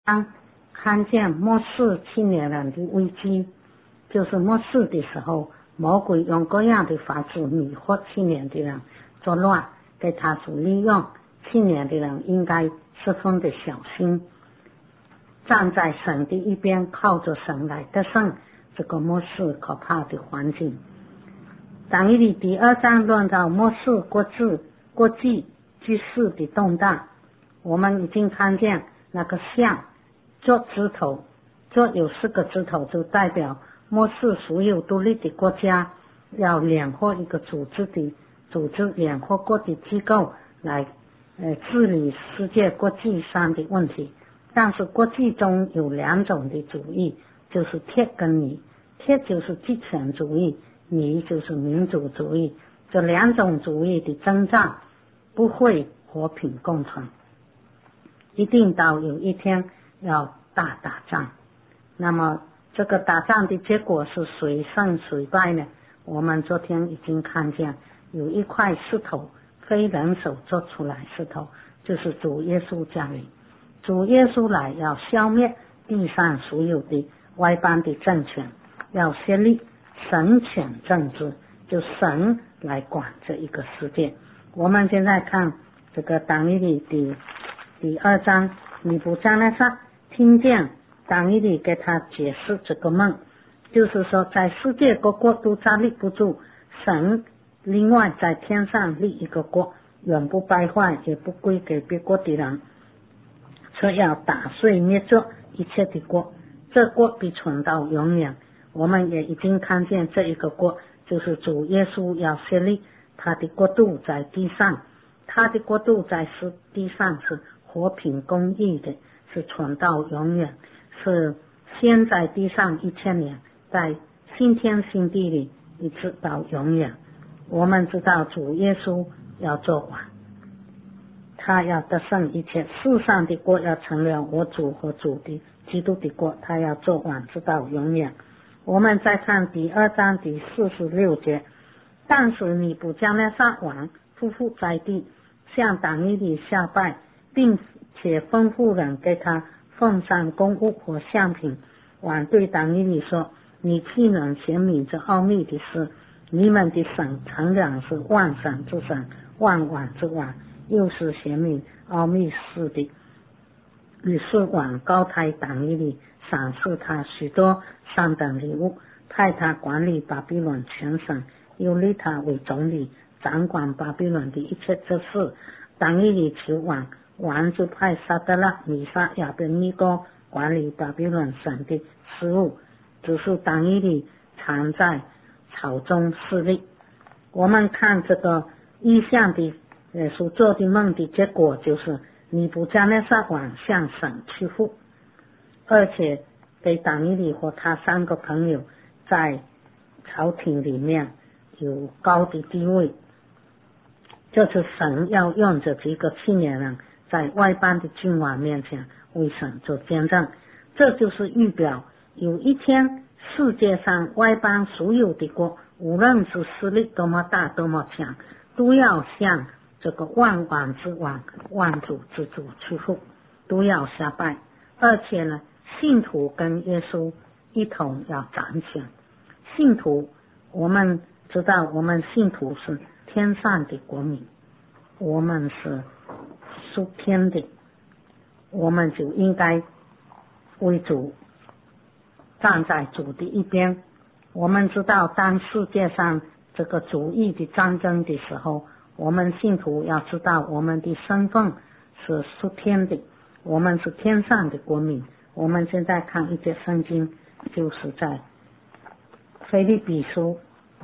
看见末世青年人的危机，就是末世的时候，魔鬼用各样的法子迷惑青年的人作乱，给他所利用。青年的人应该十分的小心，站在神的一边，靠着神来得胜这个末世可怕的环境。但以理第2章论到末世国际局势的动荡，我们已经看见那个像做指头，做有4个指头，就代表末世所有独立的国家要联合一个组织联合国的机构来治理世界国际上的问题。但是国际中有2种的主义，就是铁跟泥。铁就是极权主义，泥就是民主主义。这2种主义的征战不会和平共存，一定到有一天要大打仗。那么这个打仗的结果是谁胜谁败呢？我们昨天已经看见有一块石头，非人手做出来石头，就是主耶稣降临。主耶稣来要消灭地上所有的外邦的政权，要设立神权政治，就神来管这一个世界。我们现在看这个但以理第2章，尼布甲尼撒听见但以理给他解释这个梦，就是说在世界各国都站立不住，神另外在天上立一个国，永不败坏，也不归给别国的人，说要打碎灭绝一切的国，这国必存到永远。我们也已经看见这一个国就是主耶稣要设立他的国度在地上，他的国度在地上是和平公义的，是存到永远，是先在地上1000年，在新天新地里一直到永远。我们知道主耶稣要做完，他要得胜一切，世上的国要成了我主和主的基督的国，他要做完直到永远。我们再看第2章第46节，但是尼布甲尼撒王匍匐在地，向但以理下拜，并且吩咐人给他奉上供物和香品。王对但以理说，你岂能显明这奥秘的事？你们的神诚然是万神之神，万王之王，又是显明奥秘事的。于是王高抬但以理，赏赐他许多上等礼物，派他管理巴比伦全省，又立他为总理，掌管巴比伦的一切之事。但以理求王，王就派撒德拉、米沙、亚别尼哥管理巴比伦省的事务，只是但以理常在朝中侍立。我们看这个意象的所做的梦的结果，就是尼布甲尼撒王向神屈服，而且给但以理和他3个朋友在朝廷里面有高的地位。这是神要用这几个青年人在外邦的君王面前为神做见证。这就是预表有一天世界上外邦所有的国，无论是势力多么大多么强，都要向这个万王之王、万主之主屈服，都要下拜。而且呢，信徒跟耶稣一同要掌权。信徒，我们知道我们信徒是天上的国民，我们是属天的，我们就应该为主站在主的一边。我们知道当世界上这个主义的战争的时候，我们信徒要知道我们的身份是属天的，我们是天上的国民。我们现在看一节圣经，就是在腓立比书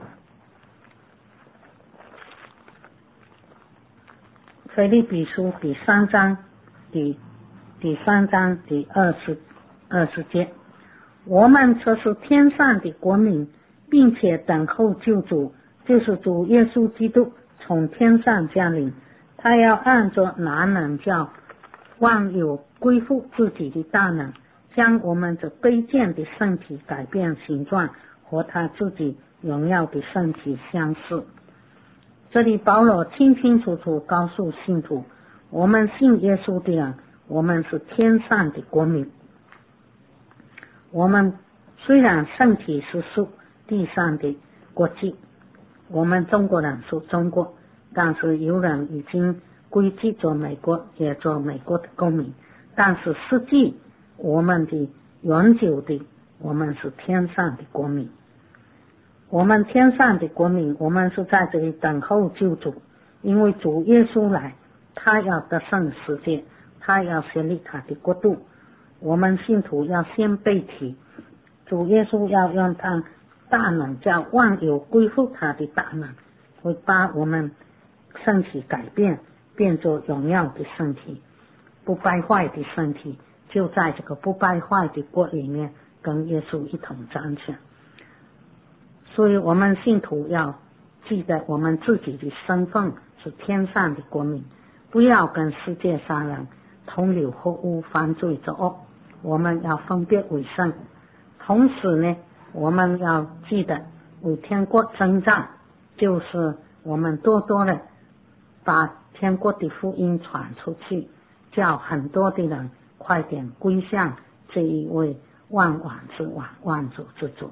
第3章第20节，我们这是天上的国民，并且等候救主，就是主耶稣基督从天上降临。他要按着哪能叫万有归附自己的大能，将我们这卑贱的身体改变形状，和他自己荣耀的身体相似。这里保罗清清楚楚告诉信徒，我们信耶稣的人， 我们是天上的国民。我们虽然身体是属地上的国籍，我们中国人属中国，但是有人已经归籍做美国，也做美国的公民，但是实际我们的永久的，我们是天上的国民。我们天上的国民，我们是在这里等候救主，因为主耶稣来，他要得胜世界，他要设立他的国度。我们信徒要先被提，主耶稣要用他大能叫万有归附他的大能，会把我们身体改变，变作荣耀的身体，不败坏的身体，就在这个不败坏的国里面跟耶稣一同掌权。所以我们信徒要记得我们自己的身份是天上的国民，不要跟世界上人同流合污，犯罪作恶，我们要分别为圣。同时呢，我们要记得为天国征战，就是我们多多的把天国的福音传出去，叫很多的人快点归向这一位万王之王，万主之主。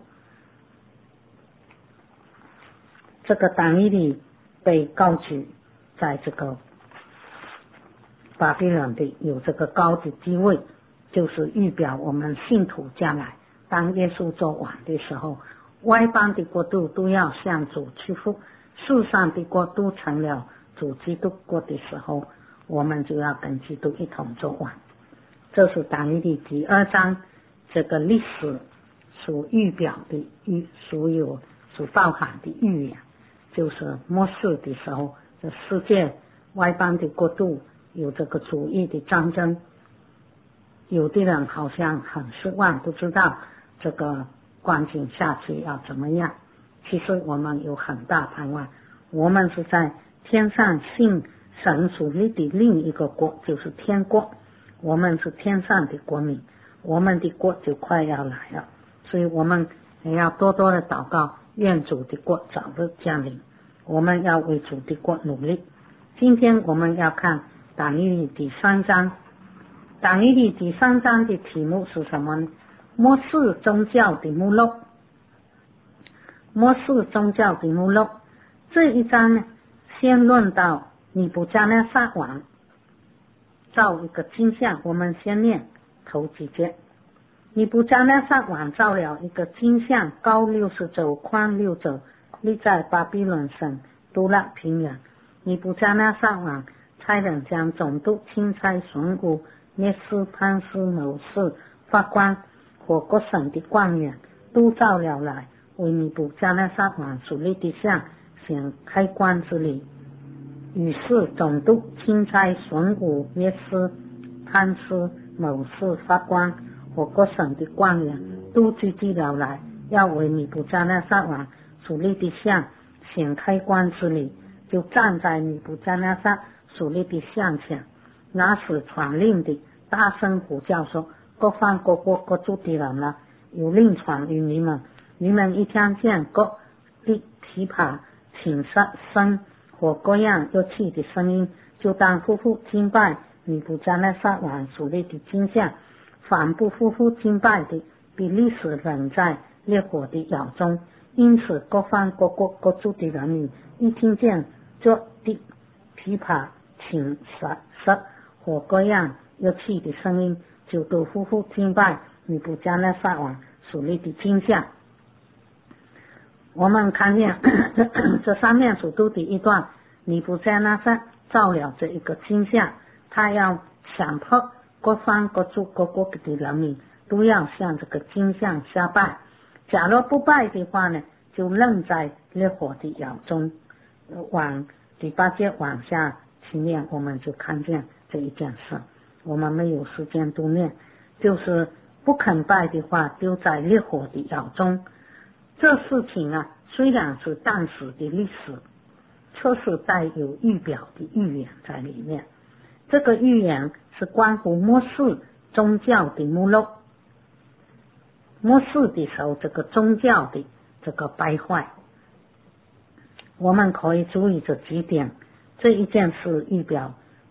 这个但以理被高举在这个巴比伦的有这个高的地位，就是预表我们信徒将来当耶稣做王的时候，外邦的国度都要向主屈服，世上的国都成了主基督国的时候，我们就要跟基督一同做王。这是但以理第2章这个历史所预表的所包含的预言，就是末世的时候，这世界外邦的国度有这个主义的战争，有的人好像很失望，不知道这个光景下去要怎么样。其实我们有很大盼望，我们是在天上信神所立的另一个国，就是天国，我们是天上的国民，我们的国就快要来了，所以我们也要多多的祷告，愿主的国早日降临，我们要为主的国努力。今天我们要看但以理第3章，但以理第3章的题目是什么呢？末世宗教的目录。末世宗教的目录这一章呢，先论到尼布甲尼撒王造一个金像，我们先念头几节。尼布甲尼撒王造了一个金像，高60肘，宽6肘，立在巴比伦省都拉平原。尼布甲尼撒王差人将总督、钦差、巡抚、列司、判司、谋士、法官和各省的官员都召了来，为尼布甲尼撒王所立的像行开棺之礼。于是总督、钦差、巡抚、列司、判司、谋士、法官和各省的官员都聚集了来，要为尼布甲尼撒王所立的像行开棺之礼，就站在尼布甲尼撒所立的像前。那时传令的大声呼叫说：各方各国各族的人了，有令传于你们，你们一听见各的琵琶、琴声和各样乐器的声音，就当夫妇敬拜尼布甲尼撒王所立的金像。凡不夫妇敬拜的，必立时扔在烈火的窑中。因此各方各国各族的人民一听见这的琵琶、琴瑟和各样乐器的声音，就都夫妇敬拜尼布甲尼撒王所立的金像。我们看见这上面所读的一段，尼布甲尼撒造了这一个金像，他要强迫各方各族各国的人民都要向这个金像下拜，假如不拜的话呢，就扔在烈火的窑中。往第8节往下去念，我们就看见这一件事，我们没有时间读念，就是不肯拜的话，丢在烈火的窑中。这事情啊，虽然是当时的历史，却是带有预表的预言在里面。这个预言是关乎末世宗教的目录。末世的时候，这个宗教的这个败坏，我们可以注意这几点。这一件事预表这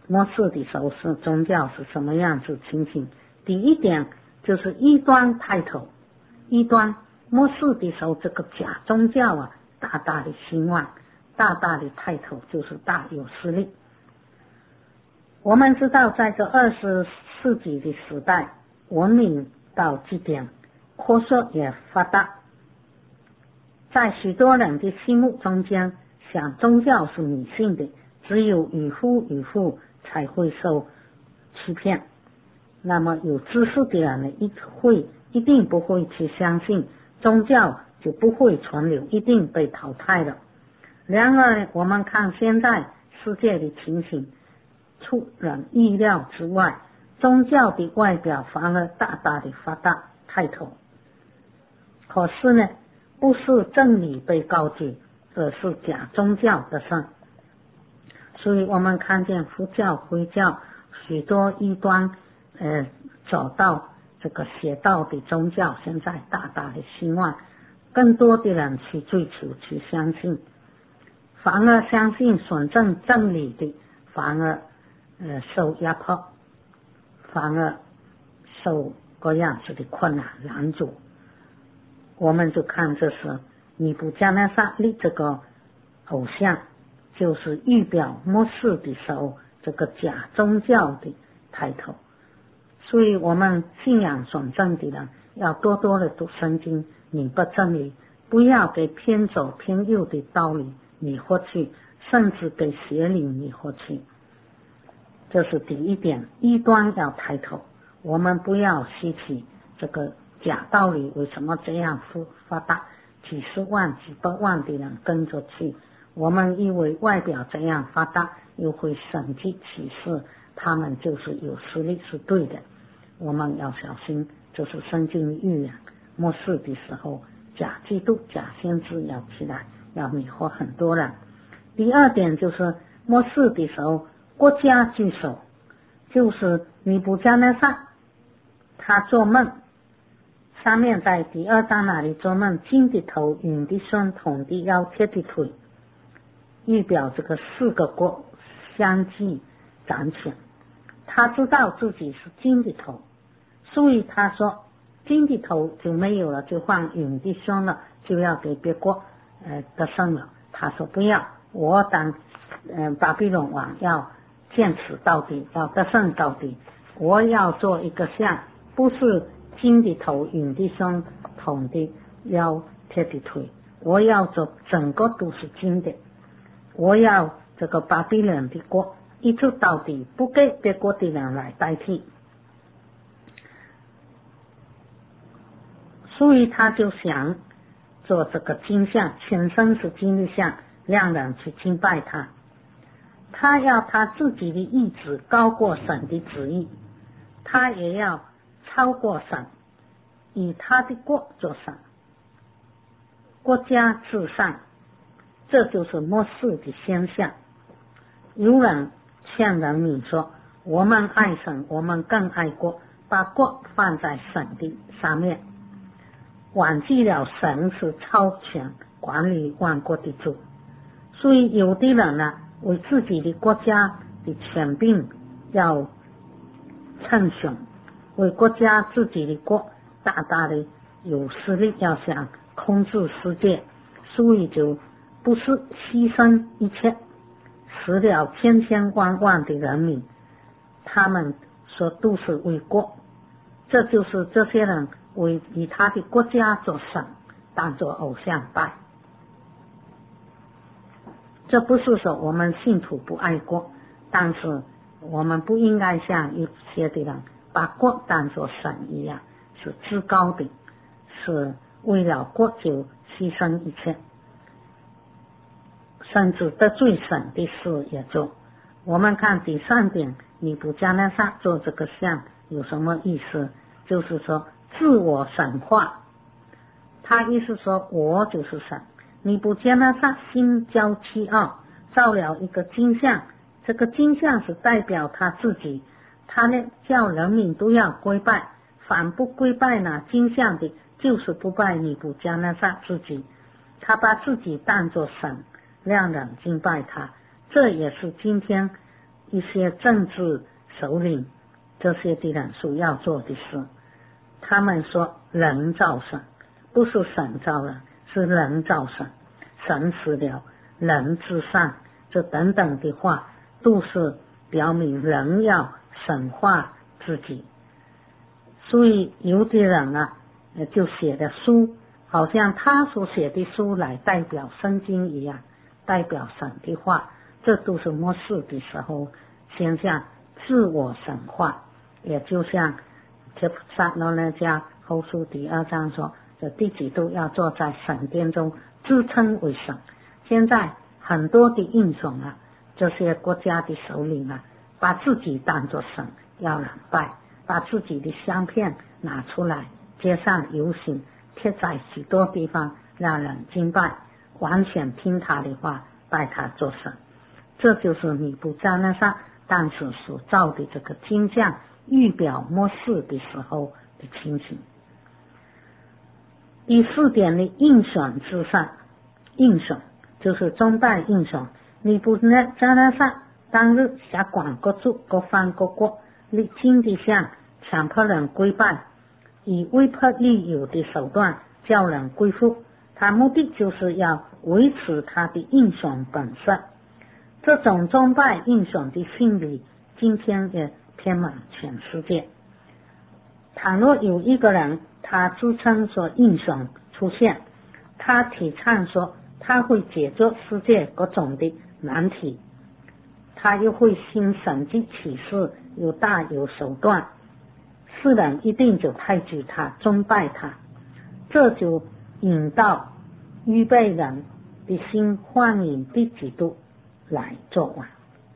末世的时候是宗教是什么样子情形。第一点就是异端抬头，异端末世的时候这个假宗教啊大大的兴旺，大大的抬头，就是大有势力。我们知道在这20世纪的时代，文明到极点，科学也发达，在许多人的心目中间，想宗教是迷信的，只有渔夫才会受欺骗。那么有知识的人呢，一定不会去相信，宗教就不会存留，一定被淘汰了。然而我们看现在世界的情形，出人意料之外，宗教的外表反而大大的发大抬头。可是呢，不是真理被高举，而是假宗教的胜。所以我们看见佛教、回教许多异端走到这个邪道的宗教，现在大大的兴旺，更多的人去追求去相信，反而相信纯正真理的反而受压迫，反而受各样子的困难拦阻。我们就看这是尼布加纳撒利这个偶像，就是预表末世的时候这个假宗教的抬头。所以我们信仰纯正的人要多多的读圣经，明白真理，不要给偏左偏右的道理迷惑去，甚至给邪灵迷惑去。这是第一点，异端要抬头，我们不要吸取这个假道理。为什么这样发达，几十万几百万的人跟着去，我们以为外表这样发达又会神迹启示，他们就是有实力是对的。我们要小心，就是圣经预言末世的时候，假基督假先知要起来，要迷惑很多人。第二点就是末世的时候国家聚首，就是尼布加纳撒他做梦，上面在第2章那里做梦，金的头，银的胸，铜的腰，铁的腿，预表这个4个国相继掌权。他知道自己是金的头，所以他说金的头就没有了，就换银的胸了，就要给别国得胜了。他说不要，我当巴比伦王要坚持到底，要得胜到底。我要做一个像，不是金的头，银的胸，铜的腰，铁的腿，我要做整个都是金的。我要这个巴比伦的国一直到底，不给别国的人来代替。所以他就想做这个金像，全身是金的像，让人去敬拜他。他要他自己的意志高过神的旨意，他也要超过神，以他的国做神，国家至上。这就是末世的现象。有人劝人民说，我们爱神，我们更爱国，把国放在神的上面，忘记了神是超权管理万国的主。所以有的人呢，为自己的国家的权柄要称雄，为国家自己的国大大的有势力，要想控制世界，所以就不是牺牲一切，死了千千万万的人民，他们说都是为国。这就是这些人以他的国家做神，当作偶像拜。这不是说我们信徒不爱国，但是我们不应该像有些的人把国当作神一样，是至高的，是为了国就牺牲一切，甚至得罪神的事也做。我们看第3点，尼布加纳撒做这个像有什么意思？就是说自我神化，他意思说我就是神。尼布加纳撒心骄气傲，造了一个金像，这个金像是代表他自己，他呢叫人民都要归拜，凡不归拜呢金像的，就是不拜尼布加纳撒自己，他把自己当作神，让人敬拜他。这也是今天一些政治首领这些的人所要做的事。他们说人造神，不是神造人，是人造神，神死了，人至上，这等等的话都是表明人要神化自己。所以有的人啊就写的书好像他所写的书来代表圣经一样，代表神的话，这都是末世的时候现象自我神化。也就像帖撒罗尼迦后书第2章说，这第几度要坐在神殿中自称为神。现在很多的英雄啊，这些国家的首领啊，把自己当作神要人拜，把自己的相片拿出来街上游行，贴在许多地方让人敬拜，完全听他的话，拜他做神。这就是尼布甲尼撒当时所造的这个金像，预表末世的时候的情形。第4点的应选之上，应选就是宗拜应选。尼布甲尼撒当日辖管各族各方各国立金的像，强迫人归拜，以威迫利诱的手段叫人归附，他目的就是要维持他的应选本色。这种宗拜应选的心理今天也遍满全世界。倘若有一个人他自称说应选出现，他提倡说他会解决世界各种的难题，他又会行神迹启示，有大有手段，世人一定就抬举他，尊拜他，这就引到预备人的心欢迎第几度来做王。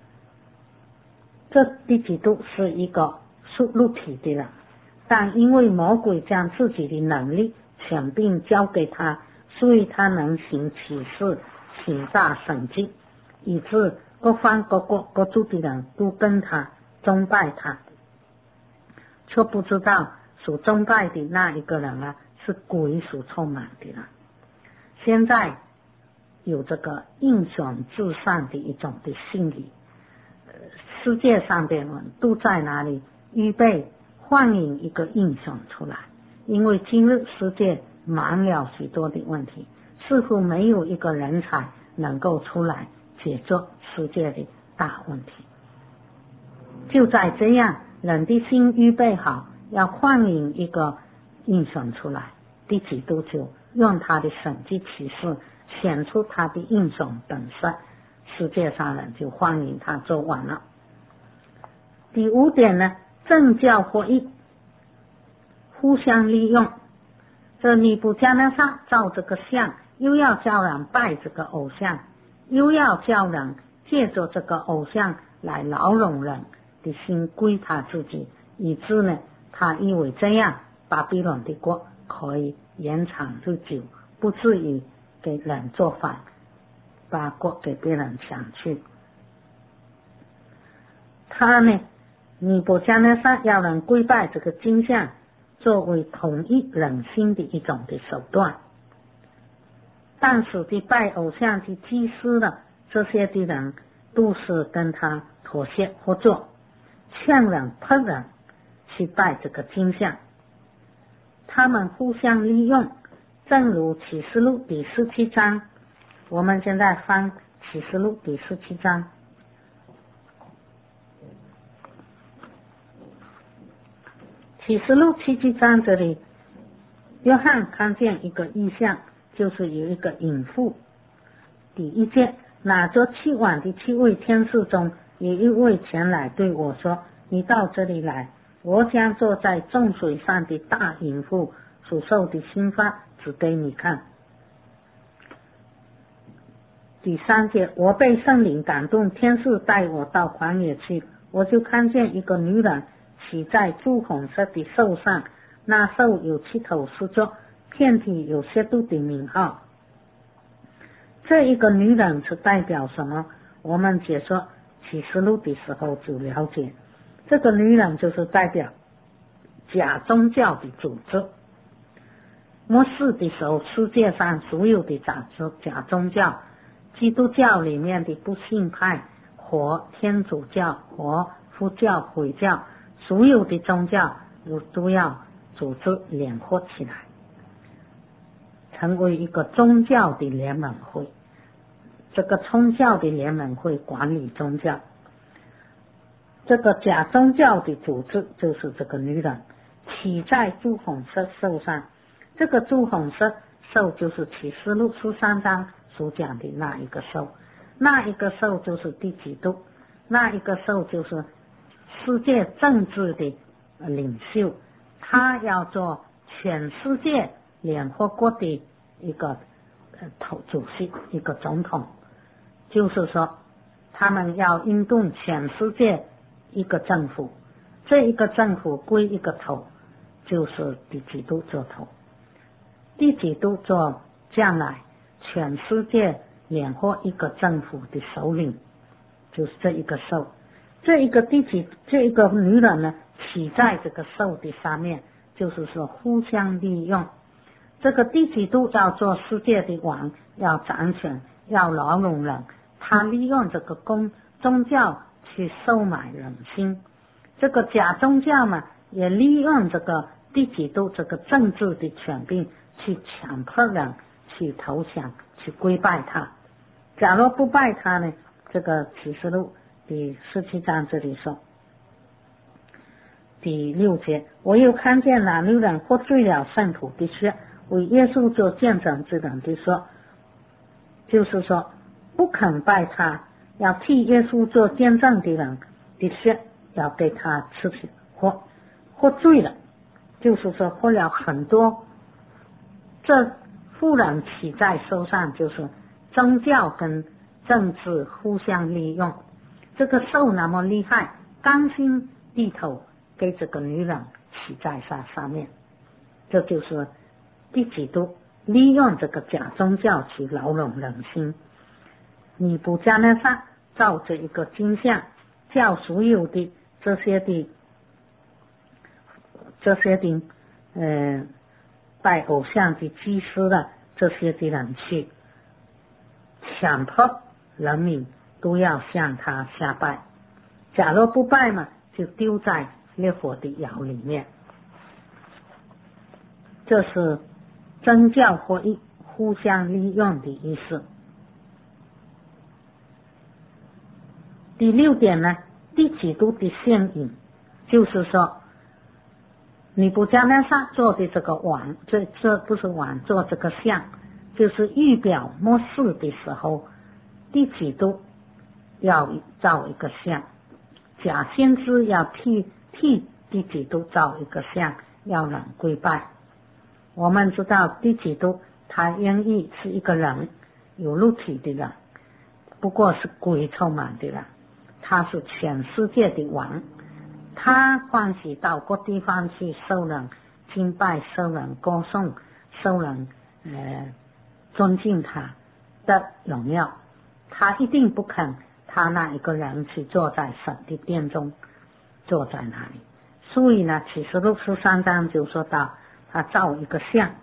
这第几度是一个属肉体的人，但因为魔鬼将自己的能力权柄交给他，所以他能行启示，行大神迹，以致各方各国各族的人都跟他尊拜他，却不知道所尊拜的那一个人啊，是鬼所充满的人。现在有这个应选至上的一种的心理，世界上的人都在哪里预备欢迎一个应选出来，因为今日世界满了许多的问题，似乎没有一个人才能够出来解决世界的大问题。就在这样人的心预备好要欢迎一个应选出来，第几度就用他的神迹启示显出他的应选本色，世界上人就欢迎他做完了。第5点呢，政教合一，互相利用。这尼布甲尼撒造这个像，又要叫人拜这个偶像，又要叫人借着这个偶像来牢笼人的心归他自己，以致呢，他以为这样巴比伦的国可以延长日久，不至于给人做反，把国给别人抢去。他呢，尼布甲尼撒要人归拜这个金像，作为统一人心的一种的手段。当时的拜偶像的祭司的这些的人都是跟他妥协合作，劝人迫人去拜这个金像，他们互相利用。正如启示录第17章，我们现在翻启示录第17章。启示录17章这里，约翰看见一个异象，就是有一个淫妇。第1节，拿着7碗的7位天使中，有一位前来对我说，你到这里来，我将坐在众水上的大淫妇所受的刑罚指给你看。第3节，我被圣灵感动，天使带我到旷野去，我就看见一个女人骑在朱红色的兽上，那兽有7头4脚，遍体有7度的名号。这一个女人是代表什么？我们解说启示录的时候就了解，这个女人就是代表假宗教的组织。末世的时候，世界上所有的假宗教，基督教里面的不信派、 佛、天主教、佛教、回教，所有的宗教都要组织联合起来，成为一个宗教的联盟会。这个宗教的联盟会管理宗教，这个假宗教的组织就是这个女人骑在朱红色兽上。这个朱红色兽就是启示录13章所讲的那一个兽，那一个兽就是第几度，那一个兽就是世界政治的领袖，他要做全世界联合国的一个主席，一个总统，就是说他们要引动全世界一个政府，这一个政府归一个头，就是第几度做头，第几度做将来全世界联合一个政府的首领，就是这一个兽。这一个女人呢，骑在这个兽的上面，就是说互相利用。这个第几度要做世界的王，要掌权，要牢笼人，他利用这个宗教去收买人心。这个假宗教嘛，也利用这个第几度这个政治的权柄去强迫人去投降，去跪拜他。假如不拜他呢，这个启示录第17章这里说第6节，我又看见那女人喝醉了圣徒的血，为耶稣做见证之人的说，就是说不肯拜他，要替耶稣做见证的人的血要给他吃去喝醉了，就是说喝了很多。这妇人骑在兽上，就是宗教跟政治互相利用。这个兽那么厉害，甘心低头给这个女人骑在上面，这就是第几度利用这个假宗教去牢笼人心。尼布甲尼撒造这一个金像，叫所有的这些的拜偶像的祭司的这些的人去强迫人民都要向他下拜，假如不拜嘛，就丢在烈火的窑里面。这是宗教合一互相利用的意思。第6点呢，第几度的献引，就是说尼布甲尼撒做的这个王，这不是王，做这个像，就是预表末世的时候，第几度要造一个像，假先知要替第几度造一个像，要人跪拜。我们知道第几度他愿意是一个人，有肉体的人，不过是鬼充满的人，他是全世界的王，他欢喜到各地方去受人敬拜，受人歌颂，受人尊敬他的荣耀。他一定不肯他那一个人去坐在神的殿中，坐在那里。所以呢，启示录13章就说到他造一个像。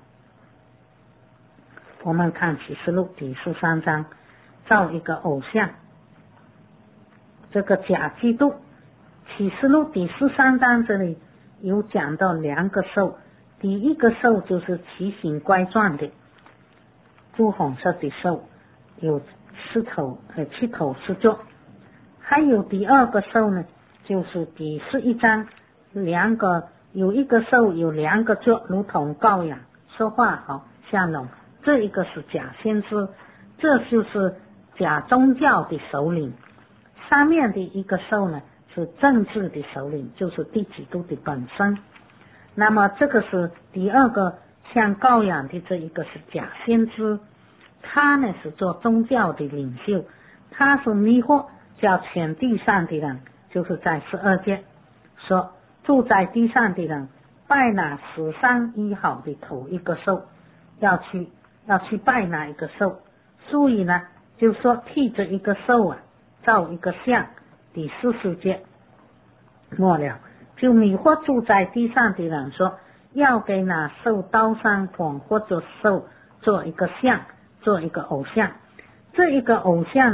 我们看启示录第13章，造一个偶像，这个假基督。启示录第13章这里有讲到2个兽，第一个兽就是奇形怪状的朱红色的兽，有7头10脚。还有第2个兽呢，就是第11章有一个兽有2个脚，如同羔羊，说话好像龙，这一个是假先知，这就是假宗教的首领。上面的一个兽呢是政治的首领，就是第几度的本身。那么这个是第2个像羔羊的，这一个是假先知，他呢是做宗教的领袖，他是迷惑叫全地上的人，就是在12节说住在地上的人拜那史上医好的头一个兽，要去拜那一个兽。所以呢就说替这一个兽造一个像。第40节末了，就迷惑住在地上的人说，要给那受刀伤狂或者兽做一个像，做一个偶像。这一个偶像呢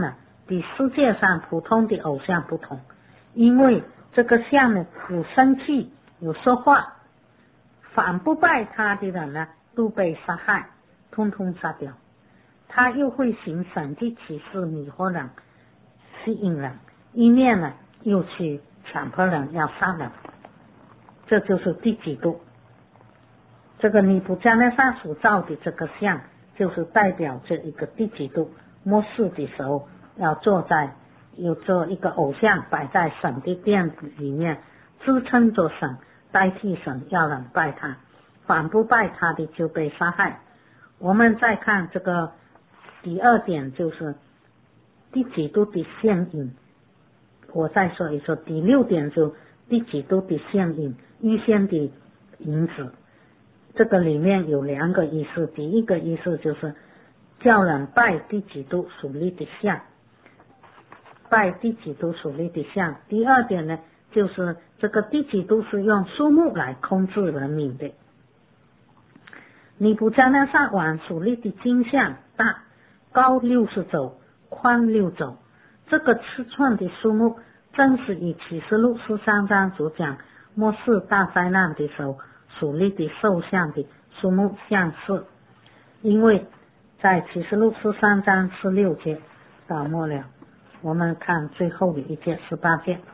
比世界上普通的偶像不同，因为这个像呢有生气，有说话，反不拜他的人呢都被杀害，通通杀掉。他又会行神迹奇事，迷惑人，吸引人，一面呢又去强迫人要杀人。这就是第几度。这个尼布加内撒所造的这个像，就是代表这一个第几度末世的时候，要做一个偶像摆在神的殿里面，自称作神，代替神要人拜他，反不拜他的就被杀害。我们再看这个第二点，就是第几度的现影。我再说一说第六点，就第几度的现影，预先的影子。这个里面有两个意思，第一个意思就是叫人拜第几度属立的像，拜第几度属立的像。第二点呢，就是这个第几度是用数目来控制人民的。尼布加内撒王属立的金像大，高60肘，宽6肘。这个尺寸的数目正是以启示录13章所讲末世大灾难的时候属立的兽像的数目相似。因为在启示录13章16节到末了，我们看最后的一节18节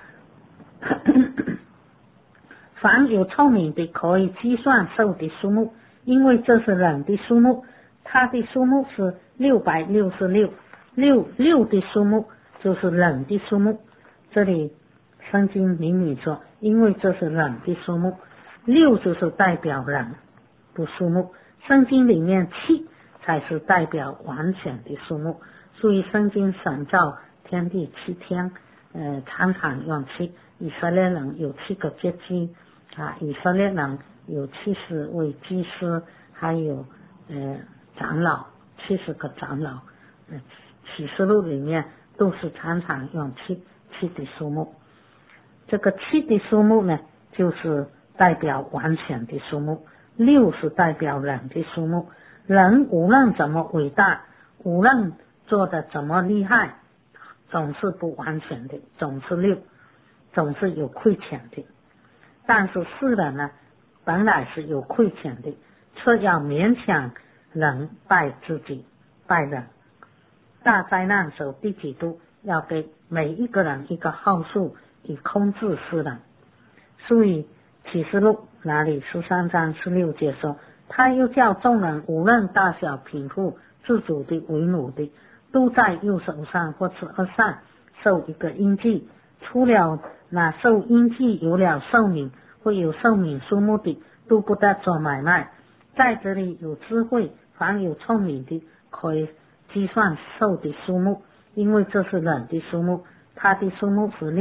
凡有聪明的可以计算兽的数目，因为这是人的数目，它的数目是666，六的数目就是人的数目。这里圣经明明说，因为这是人的数目，6就是代表人的数目，圣经里面7才是代表完全的数目。所以圣经神造天地7天，常常用7。以色列人有7个阶级以色列人有70位祭司，还有长老70个长老。启示录里面都是常常用7的数目。这个7的数目呢，就是代表完全的数目，6是代表人的数目。人无论怎么伟大，无论做的怎么厉害，总是不完全的，总是6，总是有亏欠的。但是世人呢，本来是有亏欠的，却要勉强人拜自己，拜人。大灾难时候第几度要给每一个人一个号数，以控制世人。所以启示录哪里13章16节说，他又叫众人无论大小贫富，自主的为奴的，都在右手上或是额上受一个印记，除了那受印记有了寿命或有寿命数目的，都不得做买卖。在这里有智慧，凡有聪明的可以计算兽的数目，因为这是人的数目，它的数目是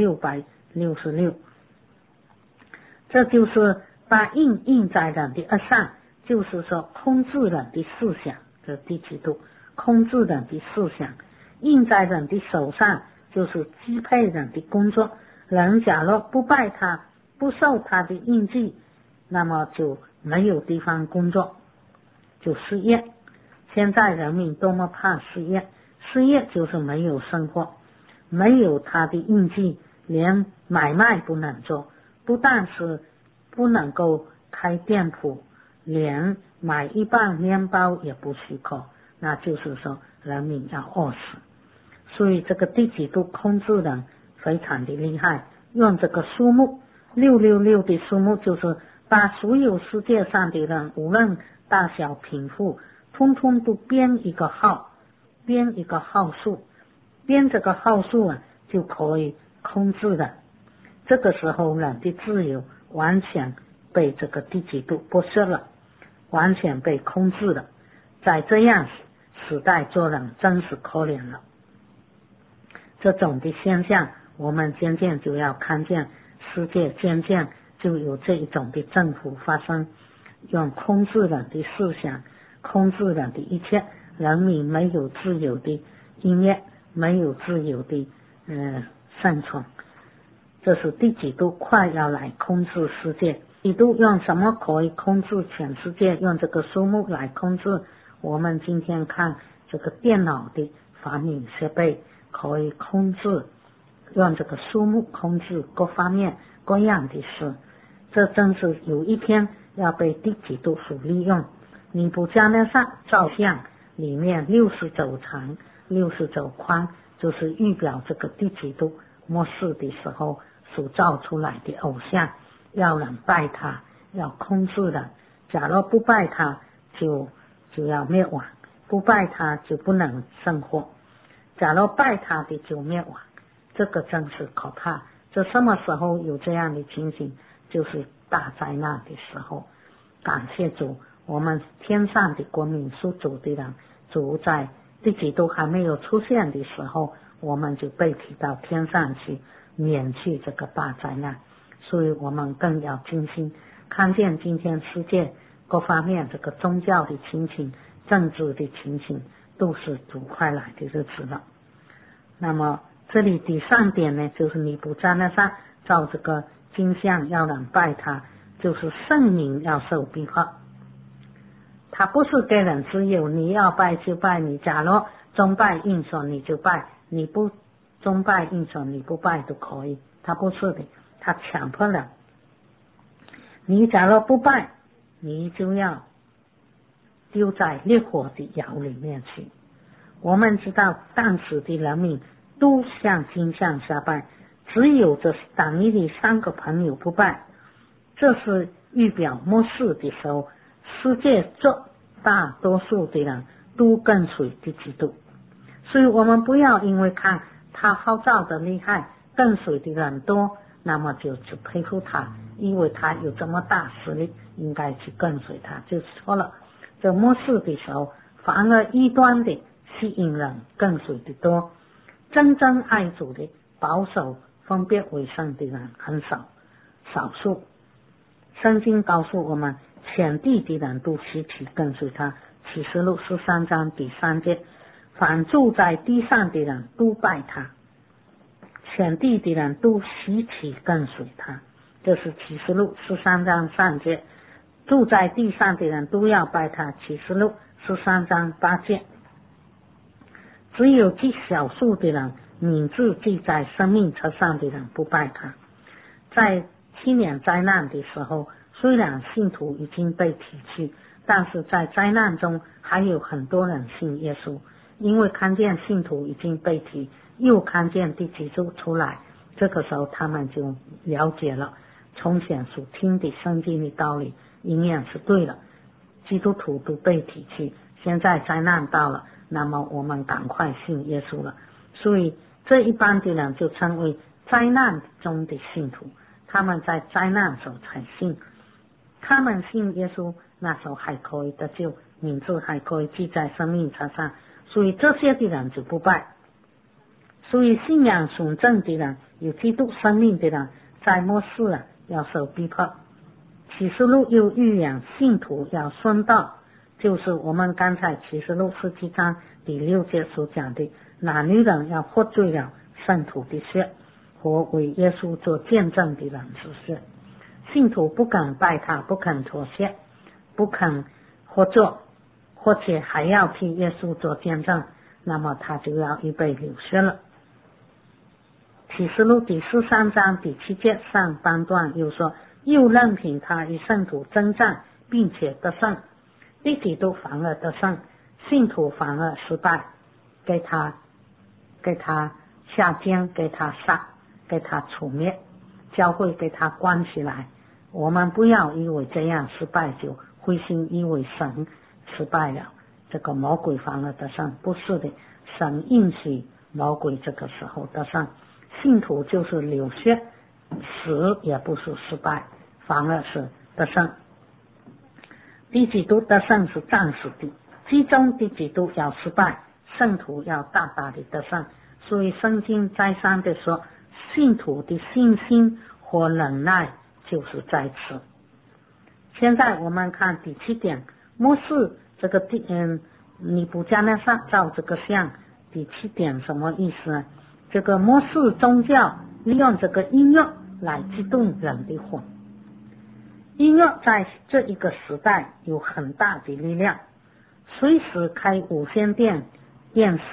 666。这就是把印在人的额上，就是说控制人的思想。这第几度控制人的思想。印在人的手上，就是支配人的工作。人假若不拜他，不受他的印记，那么就没有地方工作，就失业。现在人民多么怕失业，失业就是没有生活，没有他的印记，连买卖不能做，不但是不能够开店铺，连买一磅面包也不许可，那就是说人民要饿死。所以这个第几度控制人非常的厉害，用这个数目666的数目，就是把所有世界上的人，无论大小贫富，通通都编一个号，编一个号数，编这个号数就可以控制人。这个时候人的自由完全被这个第几度剥削了，完全被控制了。在这样时代做人真是可怜了。这种的现象我们渐渐就要看见，世界渐渐就有这一种的政府发生，用控制人的思想，控制人的一切，人民没有自由的音乐，没有自由的生存。这是第几度快要来控制世界。几度用什么可以控制全世界？用这个数目来控制。我们今天看这个电脑的发明设备可以控制，用这个数目控制各方面各样的事。这正是有一天要被第几度所利用。尼布加内撒造像里面60肘长60肘宽，就是预表这个第几度末世的时候所造出来的偶像，要人拜他，要控制的。假如不拜他就要灭亡，不拜他就不能生活，假如拜他的就灭亡。这个真是可怕。这什么时候有这样的情形？就是大灾难的时候。感谢主，我们天上的国民属主的人，主在第几度还没有出现的时候，我们就被提到天上去，免去这个大灾难。所以我们更要精心看见今天世界各方面这个宗教的情形、政治的情形，都是主快来的日子了。那么这里第3点呢，就是尼布加内撒造这个金像要人拜他，就是圣名要受逼迫。他不是给人自由，你要拜就拜，你假如中拜应准你就拜，你不中拜应准你不拜都可以。他不是的，他强迫人。你假如不拜，你就要丢在烈火的窑里面去。我们知道当时的人民都向金像下拜，只有这党里的3个朋友不拜。这是预表末世的时候，世界大多数的人都跟随第几度。所以我们不要因为看他号召的厉害，跟随的人多，那么就去佩服他，因为他有这么大实力，应该去跟随他，就错了。这末世的时候，反而异端的吸引人跟随的多，真正爱主的保守分别为圣的人很少数。圣经告诉我们，全地的人都稀奇跟随他。启示录13章第3节，凡住在地上的人都拜他，全地的人都稀奇跟随他。这是启示录13章3节，住在地上的人都要拜他。启示录13章8节，只有极少数的人，名字记在生命册上的人不拜他。在7年灾难的时候，虽然信徒已经被提去，但是在灾难中还有很多人信耶稣，因为看见信徒已经被提，又看见第几度出来，这个时候他们就了解了从前所听的圣经的道理应验是对了。基督徒都被提去，现在灾难到了，那么我们赶快信耶稣了。所以这一般的人就称为灾难中的信徒，他们在灾难时候才信。他们信耶稣那时候还可以得救，名字还可以记在生命册上，所以这些的人就不拜。所以信仰纯正的人，有基督生命的人，在末世要受逼迫。启示录又预言信徒要顺道，就是我们刚才启示录17章第6节所讲的，男女人要喝醉了圣徒的血和为耶稣做见证的人之血。信徒不肯拜他，不肯妥协，不肯合作，或者还要替耶稣做见证，那么他就要预备流血了。启示录第13章第7节上半段又说，又任凭他与圣徒征战，并且得胜。第几度反而得胜，信徒反而失败，给他下监，给他杀，给他除灭，教会给他关起来。我们不要以为这样失败就灰心，以为神失败了，这个魔鬼反而得胜。不是的，神允许魔鬼这个时候得胜。信徒就是流血，死也不是失败，反而是得胜。第几度得胜是暂时的，其中第几度要失败，圣徒要大大的得胜。所以圣经再三的说，信徒的信心和忍耐就是在此。现在我们看第7点，末世这个尼布加内撒造这个像，第7点什么意思呢？这个末世宗教利用这个音乐来激动人的魂。音乐在这一个时代有很大的力量，随时开无线电视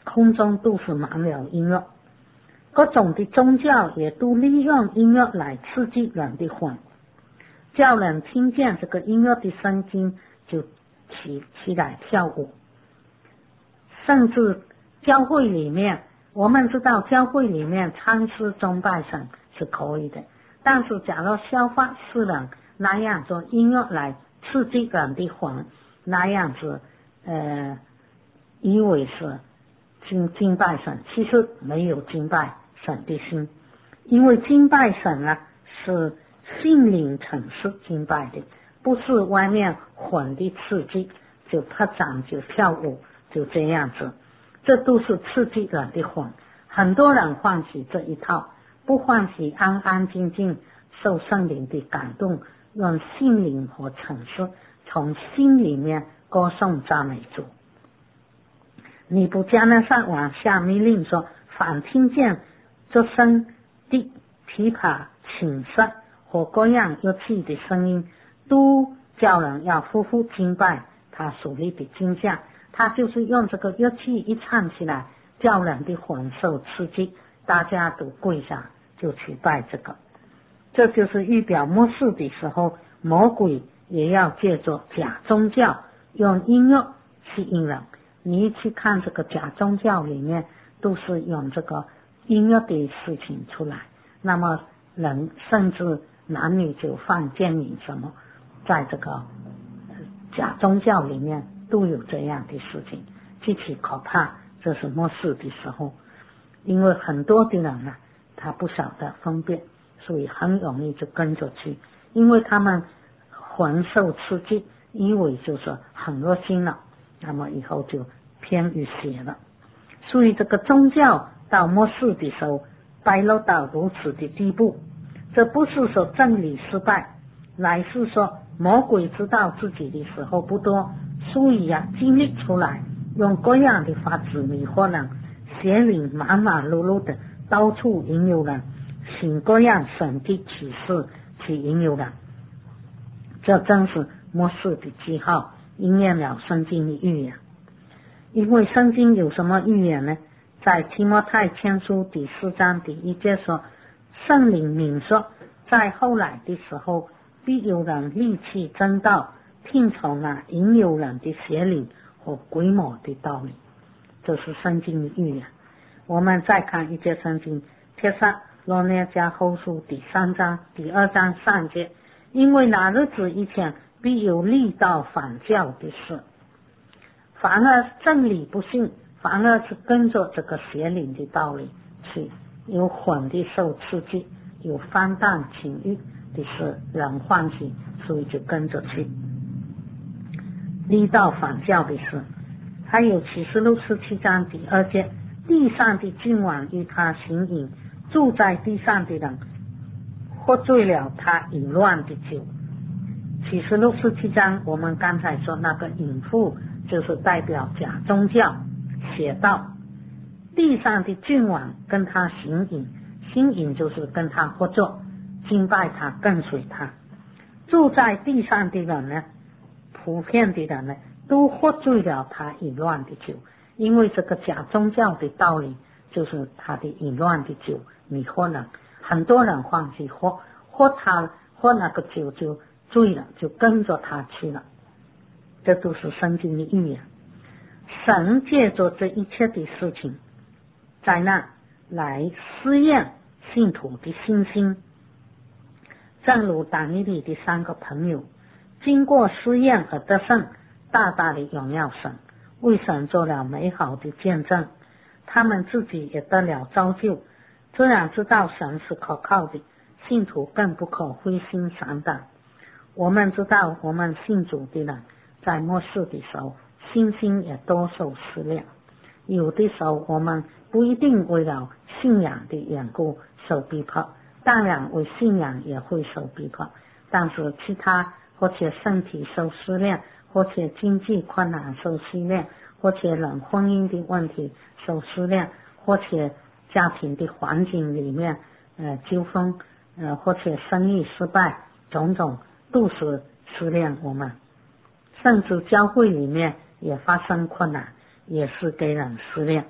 空中都是满了音乐，各种的宗教也都利用音乐来刺激人的魂，叫人听见这个音乐的声音就起来跳舞。甚至教会里面，我们知道教会里面唱诗崇拜神是可以的，但是假如效法世人那样做音乐来刺激人的魂，那样子以为是敬拜神，其实没有敬拜神的心。因为敬拜神啊是心灵层次敬拜的，不是外面魂的刺激，就拍掌就跳舞就这样子，这都是刺激人的魂。很多人欢喜这一套，不欢喜安安静静受圣灵的感动，用心灵和层次从心里面歌颂赞美主。尼布甲尼撒王下命令说，凡听见这声的琵琶、琴瑟和各样乐器的声音，都叫人要夫妇敬拜他属立的金像。他就是用这个乐器一唱起来，叫人的魂受刺激，大家都跪下就去拜这个。这就是预表末世的时候，魔鬼也要借着假宗教用音乐吸引人。你一去看这个假宗教里面，都是用这个音乐的事情出来，那么人甚至男女就犯奸淫什么，在这个假宗教里面都有这样的事情，极其可怕。这是末世的时候，因为很多的人啊，他不晓得分辨，所以很容易就跟着去，因为他们魂受刺激，以为就是很恶心了，那么以后就偏于邪了。所以这个宗教到末世的时候败落到如此的地步，这不是说真理失败，乃是说魔鬼知道自己的时候不多，所以经历出来，用各样的法子迷惑人，邪灵忙忙碌碌的到处引诱人，行各样神的启示去引诱人。这正是末世的记号，应验了圣经的预言。因为圣经有什么预言呢？在提摩太前书第4章第1节说，圣灵明说，在后来的时候，必有人离弃真道，听从引诱人的邪灵和鬼魔的道理。这是圣经的预言。我们再看一节圣经，帖撒罗尼迦后书第3章第2章3节，因为那日子以前，必有立道反教的事，反而真理不信，反而是跟着这个邪灵的道理去，有混的受刺激，有放荡情欲的事人欢喜，所以就跟着去立道反教的事。还有启示录17章第2节，地上的君王与他行淫，住在地上的人喝醉了他淫乱的酒。启示录17章我们刚才说那个淫妇就是代表假宗教邪道，地上的君王跟他行淫，行淫就是跟他合作，敬拜他，跟随他。住在地上的人呢，普遍的人呢，都喝醉了他淫乱的酒，因为这个假宗教的道理就是他的淫乱的酒迷惑人，很多人欢喜喝那个酒就醉了，就跟着他去了。这都是圣经的预言。神借着这一切的事情，在那来试验信徒的信心。正如但以理的3个朋友经过试验而得胜，大大的荣耀神，为神做了美好的见证，他们自己也得了造就，这样知道神是可靠的，信徒更不可灰心丧胆。我们知道我们信主的人在末世的时候信心也多受试炼，有的时候我们不一定为了信仰的缘故受逼迫，当然为信仰也会受逼迫，但是其他或者身体受试炼，或者经济困难受试炼，或者人婚姻的问题受试炼，或者家庭的环境里面纠纷或者生意失败，种种都是试炼我们。甚至教会里面也发生困难，也是给人试炼。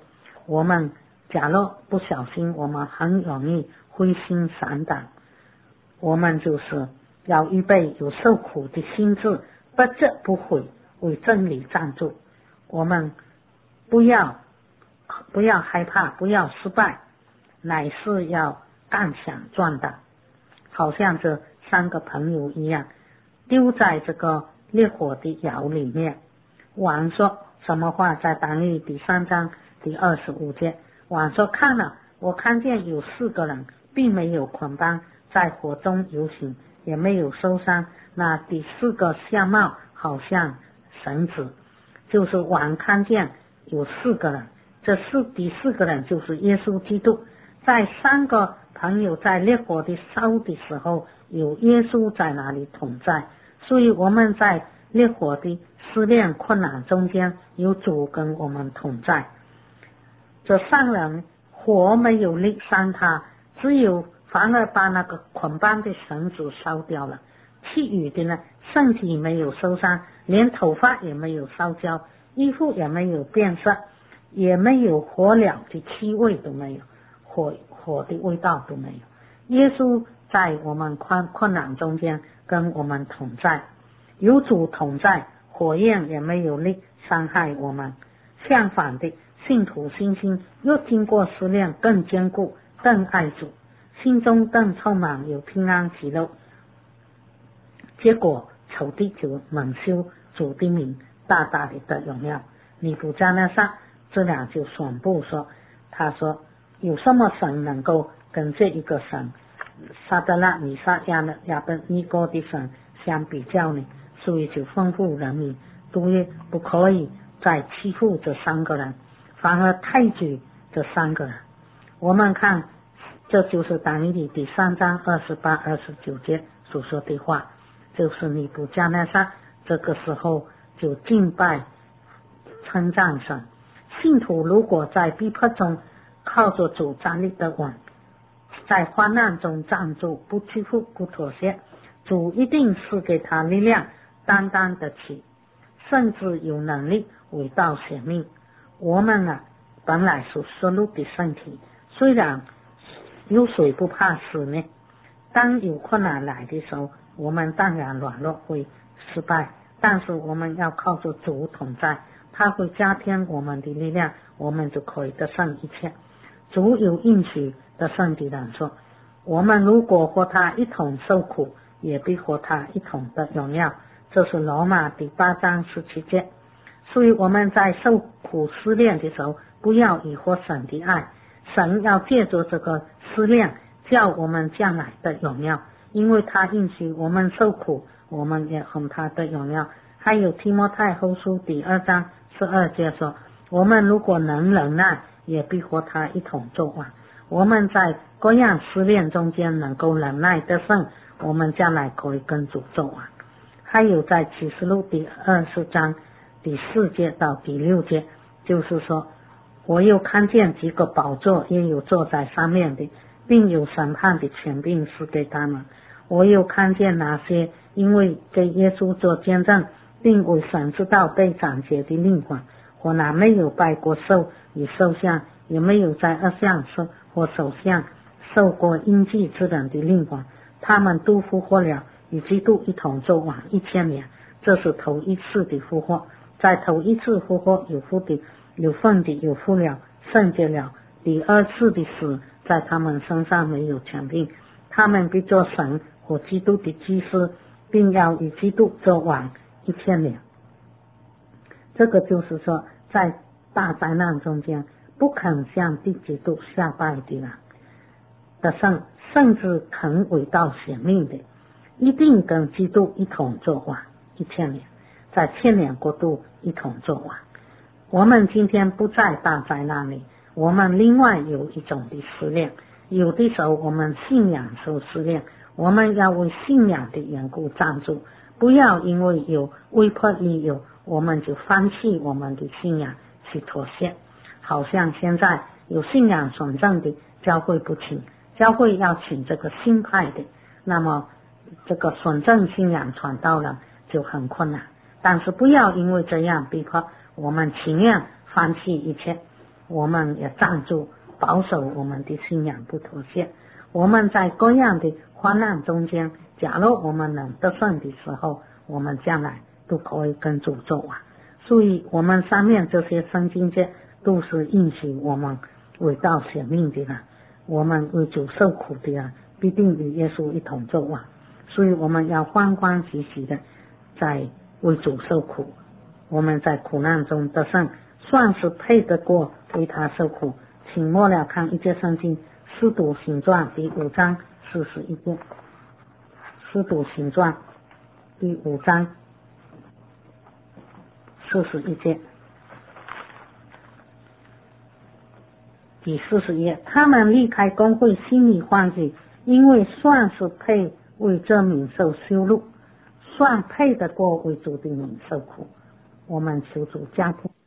我们假若不小心，我们很容易灰心散胆。我们就是要预备有受苦的心志，不折不悔，为真理站住。我们不要害怕，不要失败，乃是要干想壮胆，好像这3个朋友一样，丢在这个烈火的窑里面。王说什么话？在但以理第3章第25节，王说看了，我看见有4个人，并没有捆绑，在火中游行，也没有受伤。那第4个相貌好像绳子，就是王看见有4个人，第4个人就是耶稣基督。在3个朋友在烈火的烧的时候，有耶稣在那里同在，所以我们在烈火的试炼困难中间，有主跟我们同在。这3人火没有力伤他，反而把那个捆绑的绳子烧掉了。其余的呢，身体没有受伤，连头发也没有烧焦，衣服也没有变色，也没有火燎的气味都没有，火的味道都没有。耶稣在我们困难中间跟我们同在，有主同在，火焰也没有力伤害我们。相反的，信徒信心越经过试炼更坚固，更爱主，心中更充满有平安喜乐。结果仇敌就蒙羞主的名，大大的得荣耀。尼布加纳撒这俩就宣布说，他说有什么神能够跟这一个神撒德拉米撒亚本尼哥的神相比较呢？所以就吩咐人民都不可以再欺负这3个人，反而抬举这3个人。我们看，这就是但以理第3章28、29节所说的话，就是尼布加纳撒这个时候就敬拜称赞神。信徒如果在逼迫中靠着主站立得稳，在患难中站住，不屈服不妥协，主一定是给他力量，担当得起，甚至有能力为道显命。我们本来是衰弱的身体，虽然有谁不怕死呢？当有困难来的时候，我们当然软弱会失败，但是我们要靠着主同在，他会加添我们的力量，我们就可以得胜一切。主有应许得胜的人说，我们如果和他一同受苦，也必和他一同得荣耀。这是罗马第8章17节。所以我们在受苦试炼的时候，不要疑惑神的爱，神要借着这个试炼叫我们将来的荣耀，因为他应许我们受苦，我们也和他的荣耀。还有提摩太后书第2章12节说，我们如果能忍耐，也必和他一同作王。我们在各样试炼中间能够忍耐得胜，我们将来可以跟主作王。还有在启示录第20章第4节到第6节，就是说，我又看见几个宝座，也有坐在上面的，并有审判的权柄赐给他们。我又看见那些因为给耶稣做见证，并为神之道被斩截的灵魂，或那没有拜过兽与兽像，也没有在恶像或手像受过印记之人的灵魂，他们都复活了，与基督一同作王1000年。这是头一次的复活。在头一次复活有份的有复了，圣洁了。第2次的死在他们身上没有权柄，他们必做神和基督的祭司，并要与基督作王1000年。这个就是说，在大灾难中间不肯向敌基督下拜的人得胜，甚至肯为道显命的，一定跟基督一同作王1000年，在1000年国度一同作王。我们今天不在大灾难里，我们另外有一种的试炼。有的时候我们信仰受试炼，我们要为信仰的缘故站住，不要因为有威迫利诱，我们就放弃我们的信仰去妥协。好像现在有信仰纯正的教会不请，教会要请这个新派的，那么这个纯正信仰传道了就很困难。但是不要因为这样逼迫，我们情愿放弃一切。 我们也站住，保守我们的信仰不脱线。我们在各样的患难中间，假如我们能得胜的时候，我们将来都可以跟主走啊。所以我们上面这些圣经节都是应许我们为道舍命的人，我们为主受苦的人必定与耶稣一同走啊。所以我们要欢欢喜喜的在为主受苦，我们在苦难中得胜，算是配得过为他受苦。请末了看一节圣经，使徒行传第5章41节，使徒行传第5章41节，第40页，他们离开公会，心里欢喜，因为算是配为这名受羞辱，算配得过为主的名受苦。我们求主加添。